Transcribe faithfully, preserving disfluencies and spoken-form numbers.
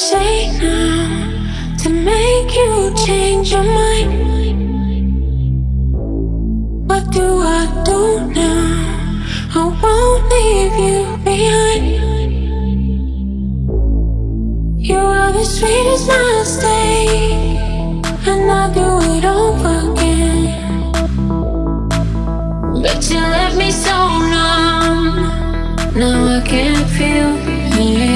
say now to make you change your mind? What do I do now? I won't leave you behind. You are the sweetest mistake, and I do it over again. But you left me so numb. Now I can't feel it.